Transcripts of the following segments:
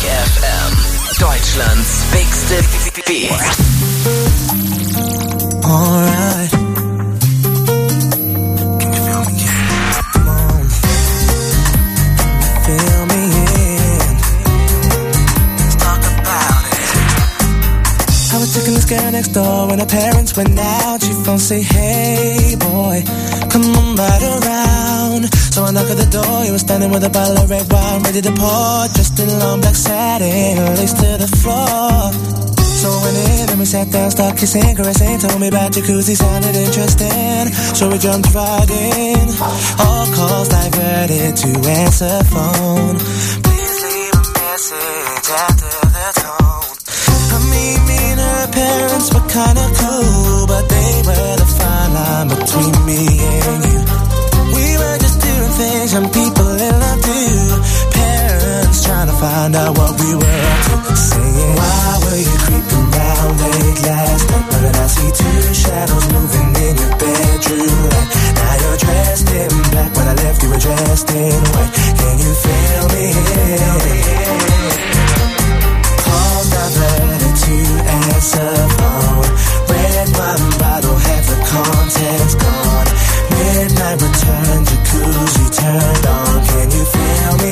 FM, Deutschlands bigste Beat. Alright. Can you feel me? Come on. Feel me in. Let's talk about it. I was taking this girl next door when her parents went out. She phoned, say, hey boy, come on right around. So I knock at the door, he was standing with a bottle of red wine ready to pour, dressed in long black satin, laced to the floor. So I went in and we sat down, started kissing, caressing, told me about jacuzzi, sounded interesting. So we jumped right in, all calls diverted to answer phone. Please leave a message after the tone. I mean, me and her parents were kinda cool, but they were the fine line between me and you. We were just doing things some people in love do. Parents trying to find out what we were up to. Saying, why were you creeping round late last night? But then I see two shadows moving in your bedroom light. Now you're dressed in black. When I left you were dressed in white. Can you feel me? Calls diverted to answer phone. Red wine bottle, half the contents gone. Midnight return, jacuzzi turned on. Can you feel me?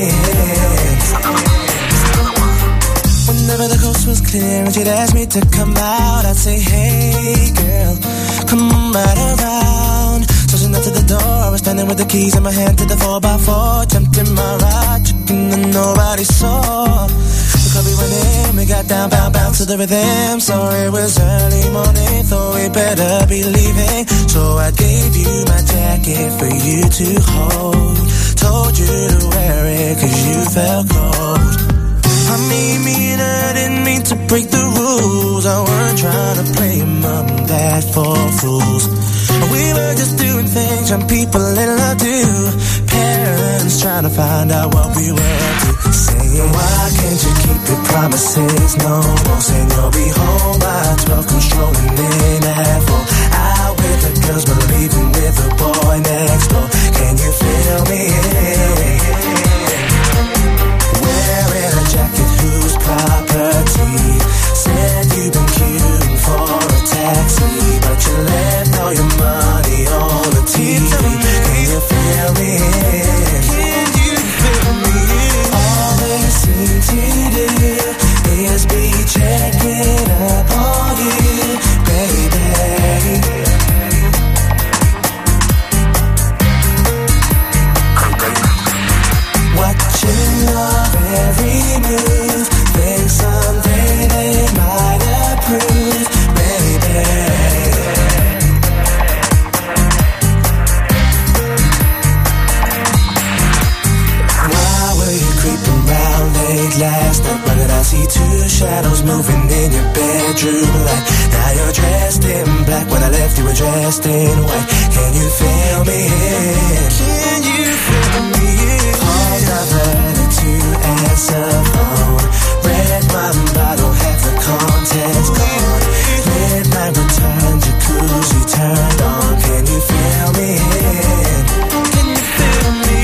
Whenever the coast was clear and she'd ask me to come out, I'd say, hey girl, come on right around. So she knocked at the door, I was standing with the keys in my hand to the 4x4, jumped in my ride, tripping and nobody saw. The club we went in, we got down, bound to the rhythm. So it was early morning, thought we better be leaving. So I gave you my jacket for you to hold. Told you to wear it cause you felt cold. I mean, me and I didn't mean to break the rules. I weren't trying to play mom and dad for fools. We were just doing things some people in love do. Parents trying to find out what we were up to. Saying, why can't you keep your promises? No more saying you'll be home by 12, controlling in at 4. Out with the girls but leaving with the boy next door. Can you feel me? Wearing a jacket whose property. Said you've been queuing for a taxi, but you left all your money on the TV. Can you feel me? Can you feel me? All they seem to do is be checking up on you, baby. Watching your every move, think someday they might approve, baby. Why were you creeping round late last night? Why did I see two shadows moving in your bedroom light? Now you're dressed in black. When I left you were dressed in white. Can you feel me? Can you feel me? All diverted to answer phone. Red wine bottle, half the contents gone. Midnight return, jacuzzi turned on. Can you feel me? Can you feel me?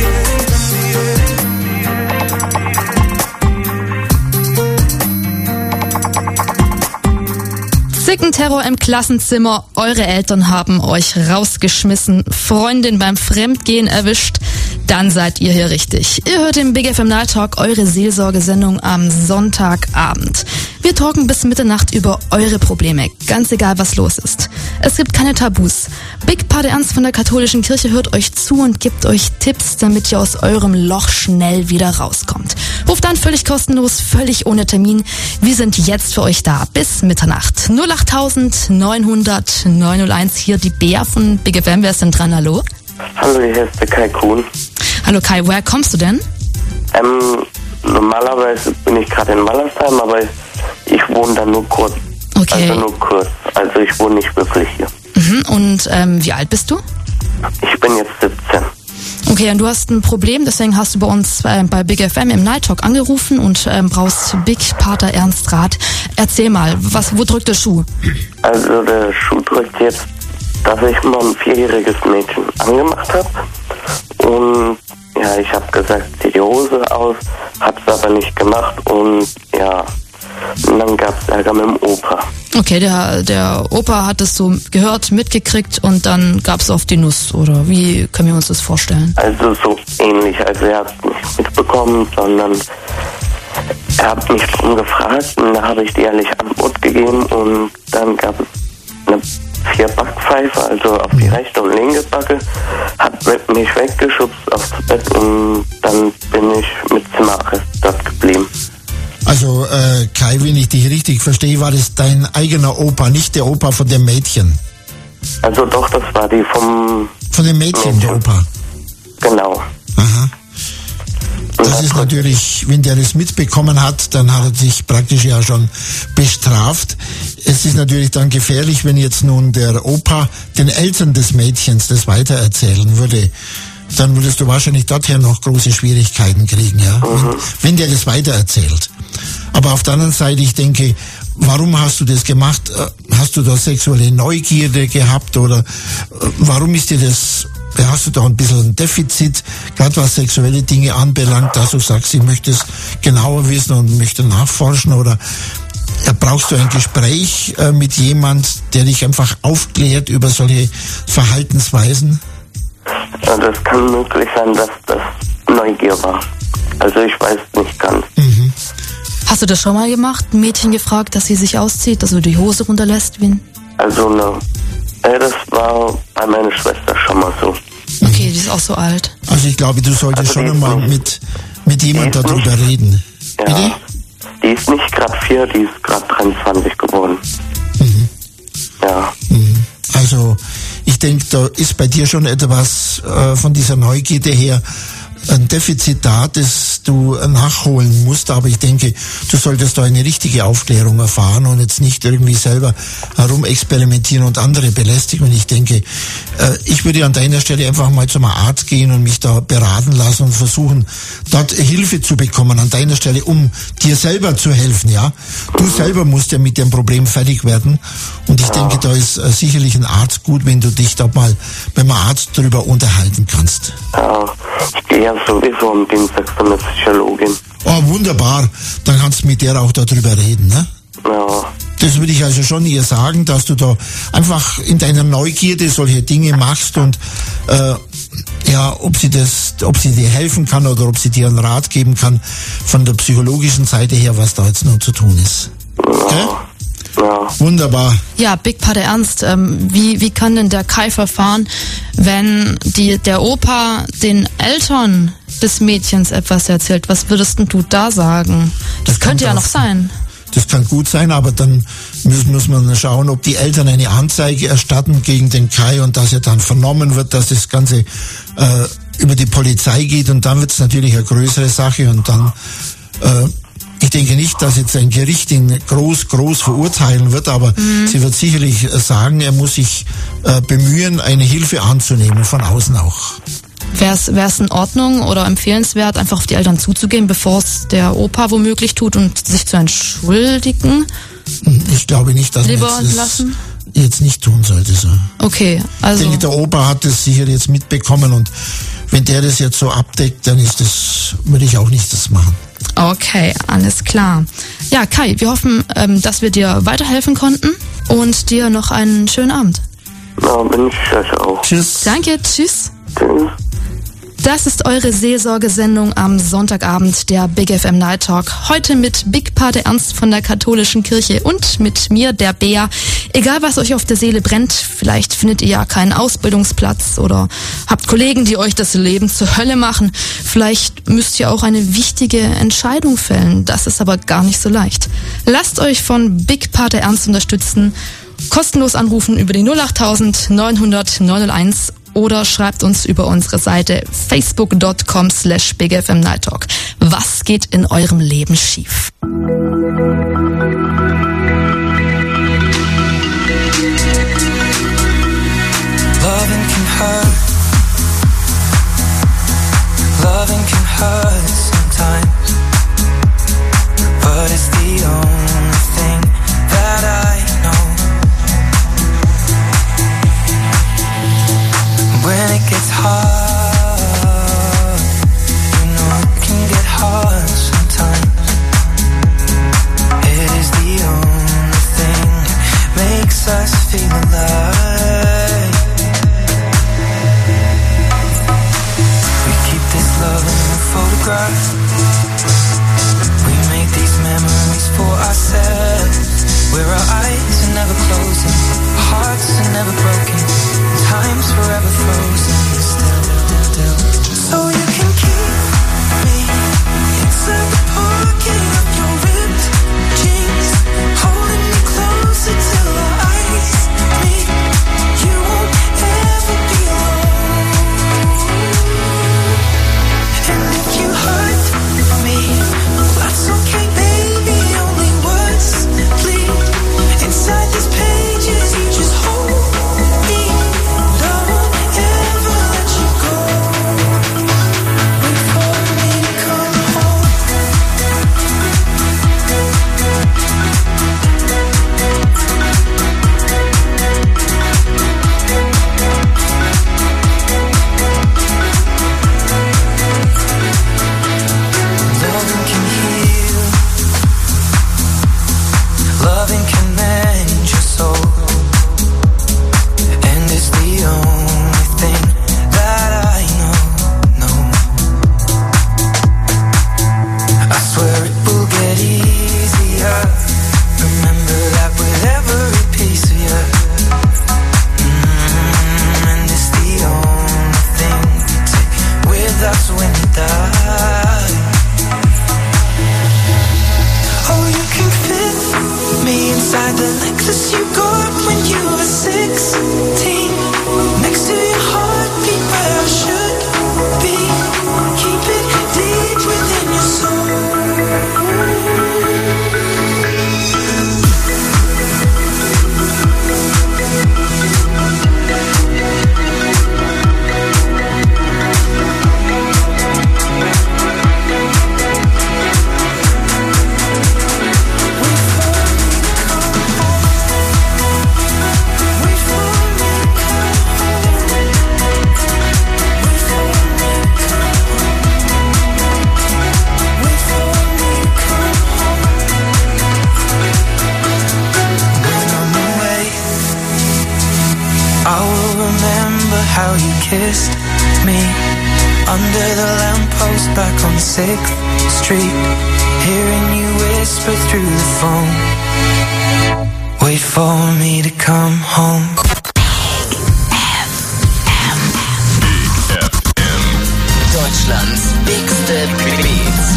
Zickenterror im Klassenzimmer, eure Eltern haben euch rausgeschmissen, Freundin beim Fremdgehen erwischt, dann seid ihr hier richtig. Ihr hört den Big FM Night Talk, eure Seelsorgesendung am Sonntagabend. Wir talken bis Mitternacht über eure Probleme, ganz egal was los ist. Es gibt keine Tabus. Big Pater Ernst von der katholischen Kirche hört euch zu und gibt euch Tipps, damit ihr aus eurem Loch schnell wieder rauskommt. Ruft an, völlig kostenlos, völlig ohne Termin. Wir sind jetzt für euch da bis Mitternacht. 08000 900 901, hier die Bea von Big FM. Wer ist denn dran? Hallo? Hallo, hier ist der Kai Kuhn. Hallo Kai, woher kommst du denn? Normalerweise bin ich gerade in Mallersheim, aber ich wohne da nur kurz. Okay. Also nur kurz. Also ich wohne nicht wirklich hier. Und wie alt bist du? Ich bin jetzt 17. Okay, und du hast ein Problem, deswegen hast du bei uns bei Big FM im Night Talk angerufen und brauchst Big Pater Ernst Rat. Erzähl mal, wo drückt der Schuh? Also der Schuh drückt jetzt, dass ich mal ein 4-jähriges Mädchen angemacht habe und ja, ich habe gesagt, zieh die Hose aus, hab's aber nicht gemacht und ja, und dann gab's Ärger mit dem Opa. Okay, der Opa hat es so gehört, mitgekriegt und dann gab's auf die Nuss, oder wie können wir uns das vorstellen? Also so ähnlich, also er hat nicht mitbekommen, sondern er hat mich drum gefragt und da habe ich die ehrliche Antwort gegeben und dann gab es eine 4 Backpfeife, also auf die rechte und linke Backe, hat mich weggeschubst aufs Bett und dann bin ich mit Zimmerarrest dort geblieben. Also Kai, wenn ich dich richtig verstehe, war das dein eigener Opa, nicht der Opa von dem Mädchen? Also doch, das war die vom... Von dem Mädchen, der Opa? Genau. Aha. Das ist natürlich, wenn der das mitbekommen hat, dann hat er sich praktisch ja schon bestraft. Es ist natürlich dann gefährlich, wenn jetzt nun der Opa den Eltern des Mädchens das weitererzählen würde. Dann würdest du wahrscheinlich dorthin noch große Schwierigkeiten kriegen, ja, wenn der das weitererzählt. Aber auf der anderen Seite, ich denke, warum hast du das gemacht? Hast du da sexuelle Neugierde gehabt oder warum ist dir das, hast du da ein bisschen ein Defizit, gerade was sexuelle Dinge anbelangt, dass du sagst, ich möchte es genauer wissen und möchte nachforschen oder brauchst du ein Gespräch mit jemand, der dich einfach aufklärt über solche Verhaltensweisen? Ja, das kann möglich sein, dass das Neugier war. Also ich weiß nicht ganz. Mhm. Hast du das schon mal gemacht? Ein Mädchen gefragt, dass sie sich auszieht, dass du die Hose runterlässt? Also ne, das war bei meiner Schwester schon mal so. Okay, die ist auch so alt. Also ich glaube, du solltest schon einmal mit jemand darüber reden. Ja, bitte? Die ist nicht gerade 4, die ist gerade 23 geworden. Mhm. Ja. Mhm. Also ich denke, da ist bei dir schon etwas von dieser Neugierde her ein Defizit da, das du nachholen musst, aber ich denke, du solltest da eine richtige Aufklärung erfahren und jetzt nicht irgendwie selber herumexperimentieren und andere belästigen. Und ich denke, ich würde an deiner Stelle einfach mal zum Arzt gehen und mich da beraten lassen und versuchen, dort Hilfe zu bekommen an deiner Stelle, um dir selber zu helfen, ja. Du selber musst ja mit dem Problem fertig werden und ich denke, da ist sicherlich ein Arzt gut, wenn du dich da mal beim Arzt drüber unterhalten kannst. Ja, ich gehe ja sowieso am Dienstag zu einer Psychologin. Oh, wunderbar. Dann kannst du mit der auch darüber reden, ne? Ja. Das würde ich also schon ihr sagen, dass du da einfach in deiner Neugierde solche Dinge machst und ja, ob sie dir helfen kann oder ob sie dir einen Rat geben kann von der psychologischen Seite her, was da jetzt noch zu tun ist. Okay? Ja. Wunderbar. Ja, Big Pater Ernst, wie kann denn der Kai verfahren, wenn der Opa den Eltern des Mädchens etwas erzählt? Was würdest denn du da sagen? Das könnte ja noch sein. Das kann gut sein, aber dann muss man schauen, ob die Eltern eine Anzeige erstatten gegen den Kai und dass er dann vernommen wird, dass das Ganze über die Polizei geht und dann wird es natürlich eine größere Sache und dann ich denke nicht, dass jetzt ein Gericht ihn groß verurteilen wird, aber sie wird sicherlich sagen, er muss sich bemühen, eine Hilfe anzunehmen, von außen auch. Wäre es in Ordnung oder empfehlenswert, einfach auf die Eltern zuzugehen, bevor es der Opa womöglich tut und sich zu entschuldigen? Ich glaube nicht, dass man jetzt nicht tun sollte. So. Okay, also... Ich denke, der Opa hat das sicher jetzt mitbekommen und wenn der das jetzt so abdeckt, dann würde ich auch nicht das machen. Okay, alles klar. Ja, Kai, wir hoffen, dass wir dir weiterhelfen konnten und dir noch einen schönen Abend. Ja, bin ich euch auch. Tschüss. Danke, tschüss. Tschüss. Das ist eure Seelsorgesendung am Sonntagabend, der Big FM Night Talk. Heute mit Big Pater Ernst von der katholischen Kirche und mit mir, der Bea. Egal, was euch auf der Seele brennt, vielleicht findet ihr ja keinen Ausbildungsplatz oder habt Kollegen, die euch das Leben zur Hölle machen. Vielleicht müsst ihr auch eine wichtige Entscheidung fällen. Das ist aber gar nicht so leicht. Lasst euch von Big Pater Ernst unterstützen. Kostenlos anrufen über die 08000 900 901 oder schreibt uns über unsere Seite facebook.com/BigFM Night Talk. Was geht in eurem Leben schief? Loving can hurt sometimes, but it's the only thing that I know. When it gets hard, beside the necklace you got when you were 16. Next to your heartbeat where I should be. Keep it deep within your soul. How you kissed me under the lamppost back on 6th Street, hearing you whisper through the phone, wait for me to come home. Big FM. Deutschlands bigste Beats.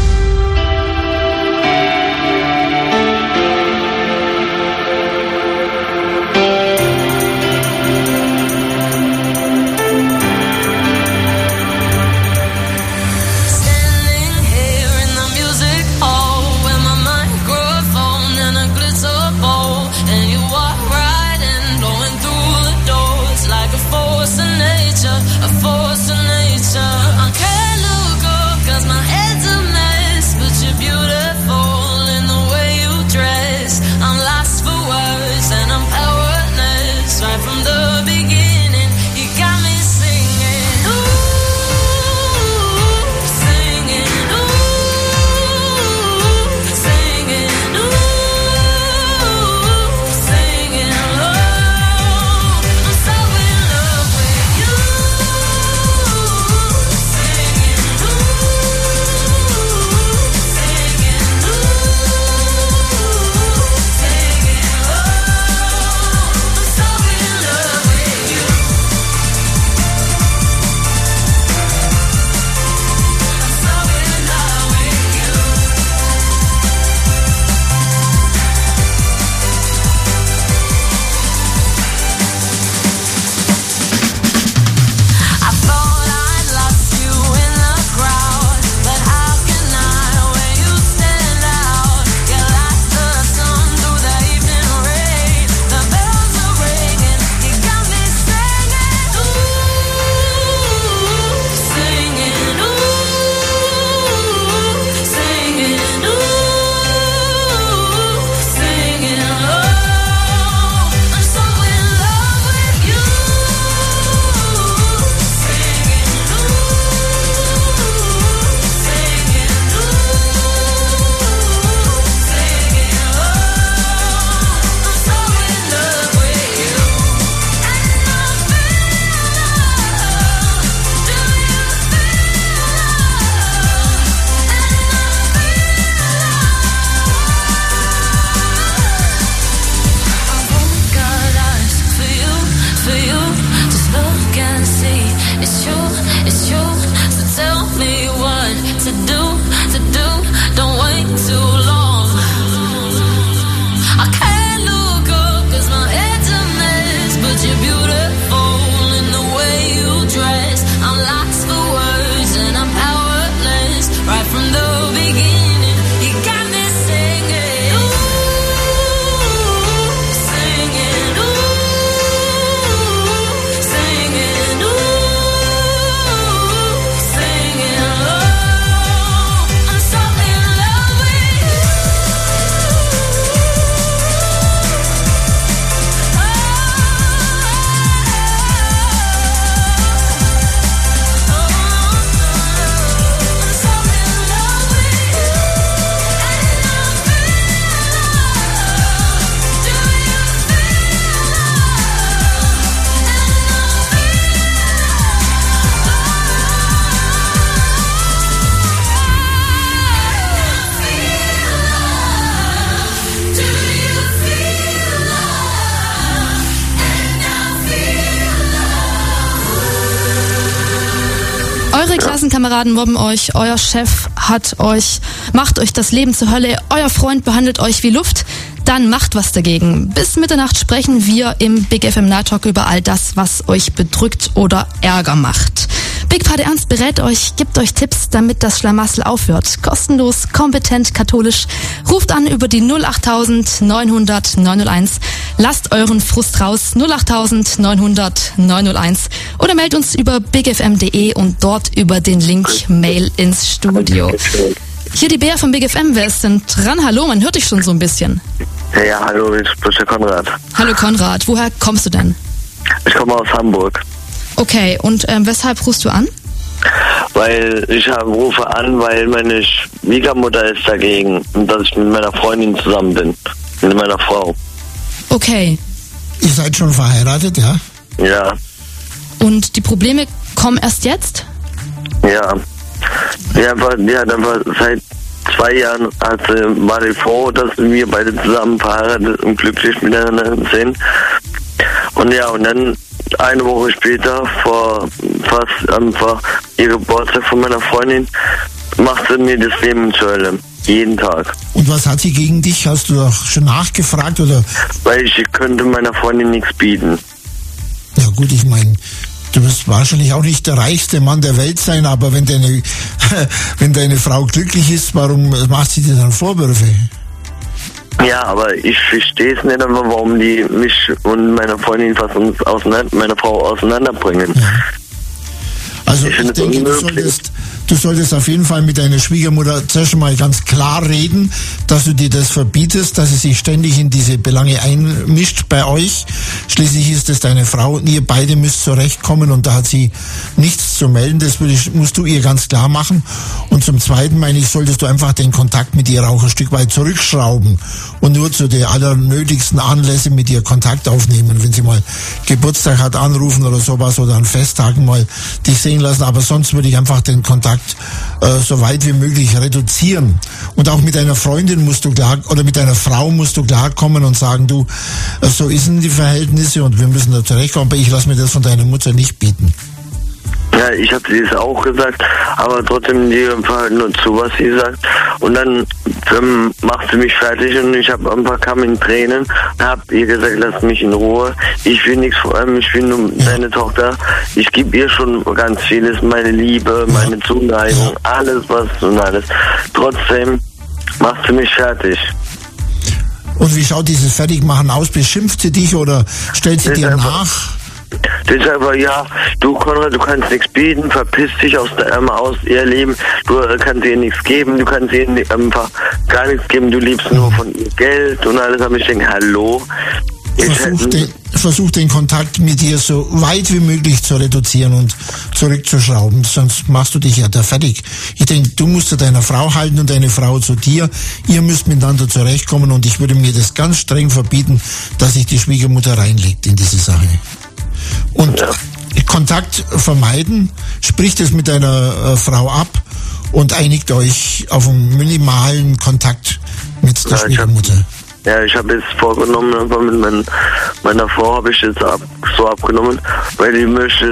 A force of nature. I can't look up 'cause my head's a mess, but you're beautiful in the way you dress. I'm lost for words and I'm powerless. Right from the beginning, you got me singing, ooh, singing, ooh, singing, ooh, singing, oh, I'm so in love with you. Eure Klassenkameraden mobben euch, euer Chef macht euch das Leben zur Hölle, euer Freund behandelt euch wie Luft. dann macht was dagegen. Bis Mitternacht sprechen wir im Big FM Night Talk über all das, was euch bedrückt oder Ärger macht. Big Party Ernst berät euch, gibt euch Tipps, damit das Schlamassel aufhört. Kostenlos, kompetent, katholisch. Ruft an über die 08000 900 901. Lasst euren Frust raus. 08000 900 901. Oder meldet uns über bigfm.de und dort über den Link Mail ins Studio. Hier die Bea von Big FM. Wer ist denn dran? Hallo, man hört dich schon so ein bisschen. Ja, hallo, ich bin der Konrad. Hallo Konrad, woher kommst du denn? Ich komme aus Hamburg. Okay, und weshalb rufst du an? Weil ich rufe an, weil meine Schwiegermutter ist dagegen, dass ich mit meiner Freundin zusammen bin. Mit meiner Frau. Okay. Ihr seid schon verheiratet, ja? Ja. Und die Probleme kommen erst jetzt? Ja. Die hat einfach seit 2 Jahren war die froh, dass wir beide zusammen verheiratet und glücklich miteinander sind. Und ja, und dann eine Woche später, vor fast einfach ihr Geburtstag von meiner Freundin, macht sie mir das Leben zur Hölle. Jeden Tag. Und was hat sie gegen dich? Hast du doch schon nachgefragt, oder? Weil ich könnte meiner Freundin nichts bieten. Ja gut, ich meine, du wirst wahrscheinlich auch nicht der reichste Mann der Welt sein, aber wenn deine Frau glücklich ist, warum macht sie dir dann Vorwürfe? Ja, aber ich verstehe es nicht einfach, warum die mich und meine Freundin fast meine Frau auseinanderbringen. Ja. Also ich denke, unmöglich. du solltest auf jeden Fall mit deiner Schwiegermutter zuerst mal ganz klar reden, dass du dir das verbietest, dass sie sich ständig in diese Belange einmischt bei euch. Schließlich ist es deine Frau und ihr beide müsst zurechtkommen und da hat sie nichts zu melden. Das musst du ihr ganz klar machen. Und zum Zweiten, meine ich, solltest du einfach den Kontakt mit ihr auch ein Stück weit zurückschrauben und nur zu den allernötigsten Anlässen mit ihr Kontakt aufnehmen. Wenn sie mal Geburtstag hat, anrufen oder sowas oder an Festtagen mal dich sehen lassen. Aber sonst würde ich einfach den Kontakt so weit wie möglich reduzieren. Und auch mit einer Freundin musst du oder mit einer Frau musst du klarkommen und sagen, du, so sind die Verhältnisse und wir müssen da zurechtkommen, aber ich lasse mir das von deiner Mutter nicht bieten. Ja, ich habe sie es auch gesagt, aber trotzdem die einfach nur zu, was sie sagt. Und dann macht sie mich fertig und kam in Tränen und hab ihr gesagt, lass mich in Ruhe. Ich will nichts vor allem, ich will nur deine Tochter. Ich gebe ihr schon ganz vieles, meine Liebe, meine Zuneigung, alles was und alles. Trotzdem macht sie mich fertig. Und wie schaut dieses Fertigmachen aus? Beschimpft sie dich oder stellt sie dir nach? Das ist einfach, ja, du Konrad, du kannst nichts bieten, verpiss dich aus ihr Leben, du kannst ihr nichts geben, du kannst ihr einfach gar nichts geben, du liebst nur von ihr Geld und alles, aber ich denke, hallo. Versuch den Kontakt mit dir so weit wie möglich zu reduzieren und zurückzuschrauben, sonst machst du dich ja da fertig. Ich denke, du musst zu deiner Frau halten und deine Frau zu dir. Ihr müsst miteinander zurechtkommen und ich würde mir das ganz streng verbieten, dass sich die Schwiegermutter reinlegt in diese Sache. Und Kontakt vermeiden, spricht es mit deiner Frau ab und einigt euch auf einen minimalen Kontakt mit der Schwiegermutter. Ich habe jetzt vorgenommen, aber mit meiner Frau habe ich jetzt so abgenommen, weil die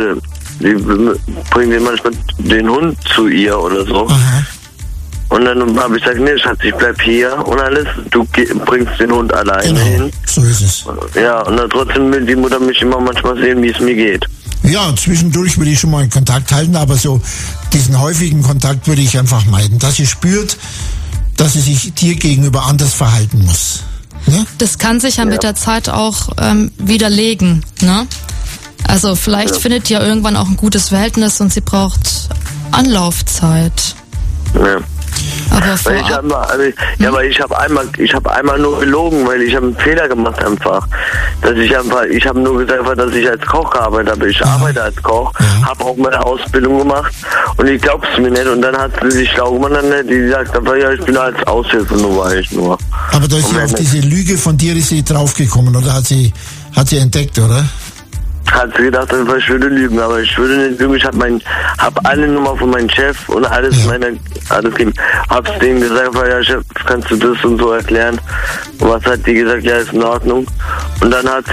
bringt manchmal den Hund zu ihr oder so. Aha. Und dann habe ich gesagt, nee, Schatz, ich bleib hier und alles, du bringst den Hund alleine hin. So ist es. Ja, und dann trotzdem will die Mutter mich immer manchmal sehen, wie es mir geht. Ja, zwischendurch würde ich schon mal in Kontakt halten, aber so diesen häufigen Kontakt würde ich einfach meiden, dass sie spürt, dass sie sich dir gegenüber anders verhalten muss. Ne? Das kann sich ja mit der Zeit auch widerlegen, ne? Also vielleicht findet ihr irgendwann auch ein gutes Verhältnis und sie braucht Anlaufzeit. Ja. Aber weil ich habe einmal nur gelogen, weil ich habe einen Fehler gemacht einfach. Ich habe nur gesagt, dass ich als Koch gearbeitet habe. Ich arbeite als Koch, habe auch meine Ausbildung gemacht und ich glaub's mir nicht. Und dann hat sie sich schlau gemacht, die sagt einfach, ja, ich bin als Aushilfe, nur war ich nur. Aber da ist sie auf diese Lüge von dir ist sie draufgekommen, oder hat sie entdeckt, oder? Hat sie gedacht, ich würde lügen, aber ich würde nicht lügen. Ich habe alle Nummer von meinem Chef und alles gegeben. Hab's denen gesagt, ja Chef, kannst du das und so erklären? Und was hat die gesagt? Ja, ist in Ordnung. Und dann hat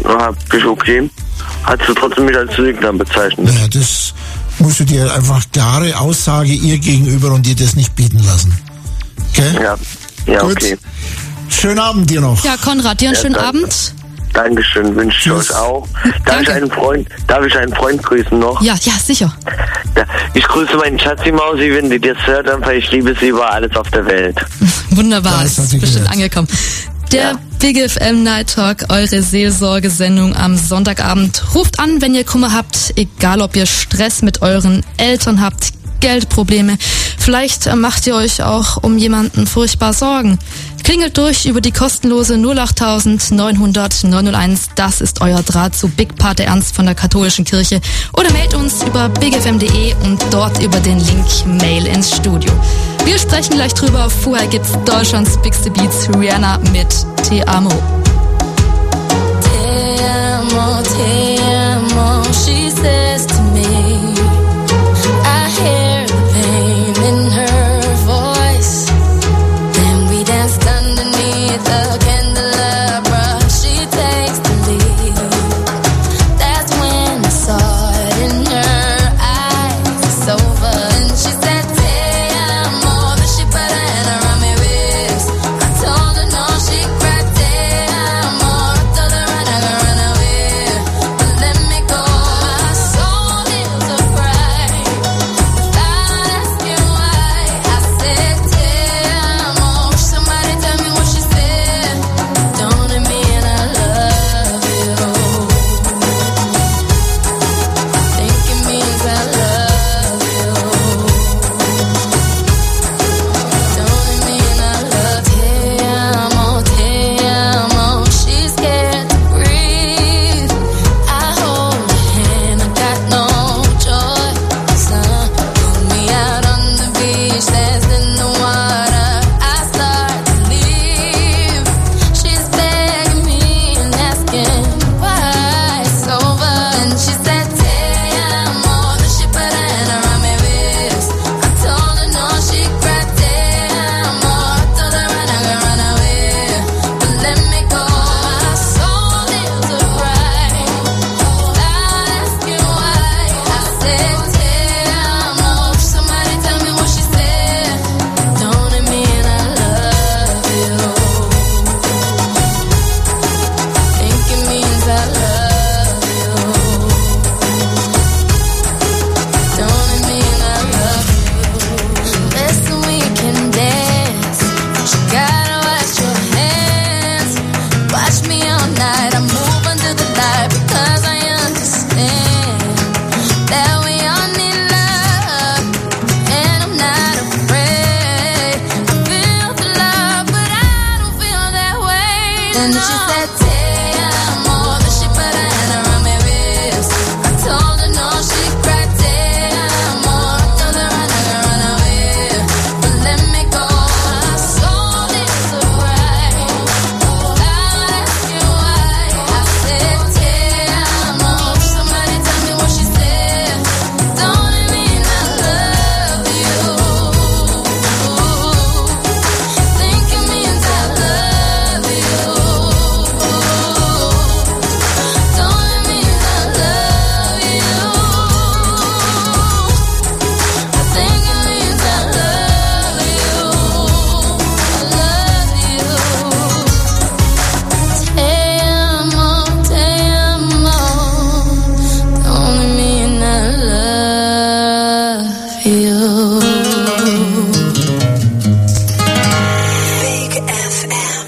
sie trotzdem mich als Lügner bezeichnet. Ja, das musst du dir einfach klare Aussage ihr gegenüber und dir das nicht bieten lassen. Okay? Ja, gut. Okay. schönen Abend dir noch. Ja, Konrad, dir einen schönen Abend. Dankeschön, wünsche ich euch auch. Darf ich einen Freund grüßen noch? Ja, sicher. Ja, ich grüße meinen Schatzi Mausi, wenn die das hört, einfach ich liebe sie über alles auf der Welt. Wunderbar, ist bestimmt angekommen. Der Big FM Night Talk, eure Seelsorgesendung am Sonntagabend. Ruft an, wenn ihr Kummer habt, egal ob ihr Stress mit euren Eltern habt, Geldprobleme. Vielleicht macht ihr euch auch um jemanden furchtbar Sorgen. Klingelt durch über die kostenlose 08000 900 901. Das ist euer Draht zu Big Pater Ernst von der katholischen Kirche. Oder meldet uns über bigfm.de und dort über den Link Mail ins Studio. Wir sprechen gleich drüber. Vorher gibt's Deutschlands Bigste Beats, Rihanna mit Te Amo. Te amo, te amo, she says to me. I hear the pain in her voice. Then we danced underneath the candelabra. She takes the lead. That's when I saw it in her eyes. It's over, and she said, Te amo. Then she put her hand around my waist. I told her no, she cried, Te amo. I told her I'm not gonna run away, but let me go. My soul is a cry. Without asking why, I said, Te amo. Wish somebody tell me what she said. Don't it mean I love you? Think it means I love you. Don't it mean I love Te amo, te amo. She's scared to breathe. I hold her hand, I got no choice. Pull me out on the beach, danced in the water. I start to leave. She's begging me and asking why it's over. And she said, Te amo. Then she put her hand around my waist. I told her no, she cried, Te amo. I told her I'm not gonna run away, but let me go. My soul is a cry. Without asking why, I said, Te amo. Somebody tell me what she said. Don't it mean I love you? Think it means I love you. Don't it mean I love you? Listen, we can dance. You gotta wash your hands. Watch me all night. I move under the light because I understand that we all need love, and I'm not afraid. I feel the love, but I don't feel that way. Then she said, Te amo. Then she put her hand around my waist. I told her no, she cried, Te amo. I told her I'm not gonna run away, but let me go. My soul is a cry. Without asking why, I said, Te amo. Somebody tell me what she said. Don't it mean I love you? Think it means I love you. Don't it mean I love you? I think it means I love you. I love you. Te amo, te amo. Don't it mean I love you? Big FM.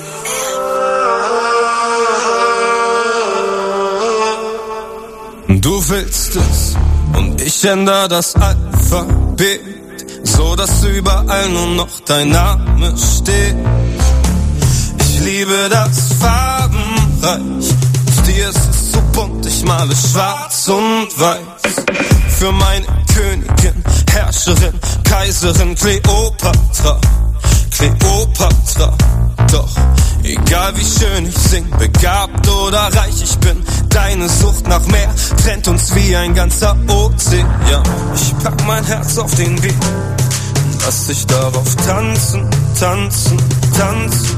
Du willst es und ich ändere das Alphabet, so dass überall nur noch dein Name steht. Ich liebe das Farbenreich, auf dir ist es so bunt, ich male schwarz und weiß. Für meine Königin, Herrscherin, Kaiserin Kleopatra, Kleopatra. Doch egal wie schön ich sing, begabt oder reich ich bin, deine Sucht nach mehr trennt uns wie ein ganzer Ozean. Ich pack mein Herz auf den Beat und lass dich darauf tanzen, tanzen, tanzen.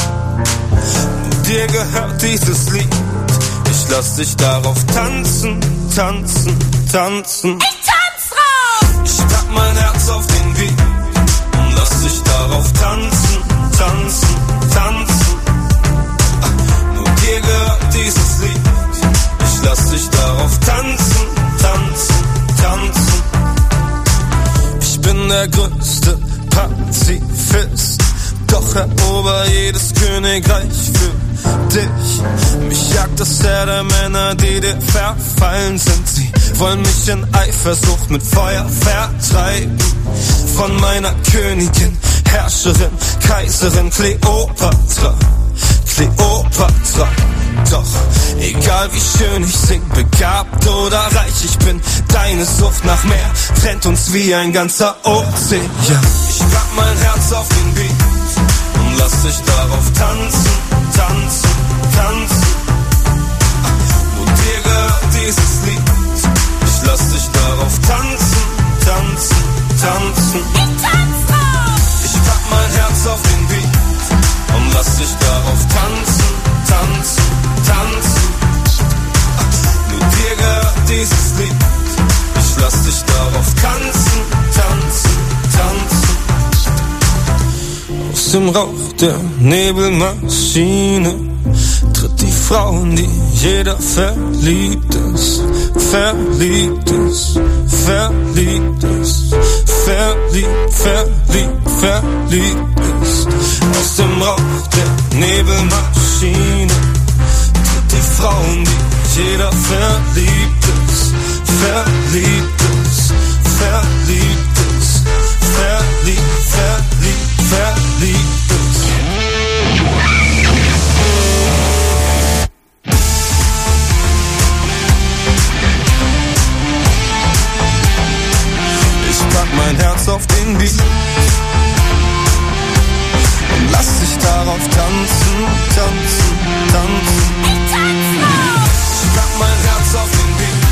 Dir gehört dieses Lied, ich lass dich darauf tanzen, tanzen, tanzen. Ich tanz drauf! Ich pack mein Herz auf den Beat und lass dich darauf tanzen, tanzen, tanzen. jedes Königreich für dich. Mich jagt das Heer der Männer, die dir verfallen sind. Sie wollen mich in Eifersucht mit Feuer vertreiben. Von meiner Königin, Herrscherin, Kaiserin Kleopatra. Kleopatra. Doch egal wie schön ich sing, begabt oder reich, ich bin deine Sucht nach Meer, trennt uns wie ein ganzer Ozean. Ich pack mein Herz auf den Beat und lass dich darauf tanzen, tanzen, tanzen. Nur dir gehört dieses Lied, ich lass dich darauf tanzen, tanzen, tanzen. Ich pack mein Herz auf den Beat und lass dich darauf tanzen, tanzen, tanzen. Nur dir gehört dieses Lied, ich lass dich darauf tanzen, tanzen, tanzen. Aus dem Rauch der Nebelmaschine tritt die Frau, in die jeder verliebt ist, verliebt ist, verliebt ist, verliebt, verliebt, verliebt ist. Aus dem Rauch der Nebelmaschine tritt die Frau, in die jeder verliebt ist, verliebt ist, verliebt ist, verliebt, verliebt, verliebt ist. Ich pack mein Herz auf den Beat und lass dich darauf tanzen, tanzen.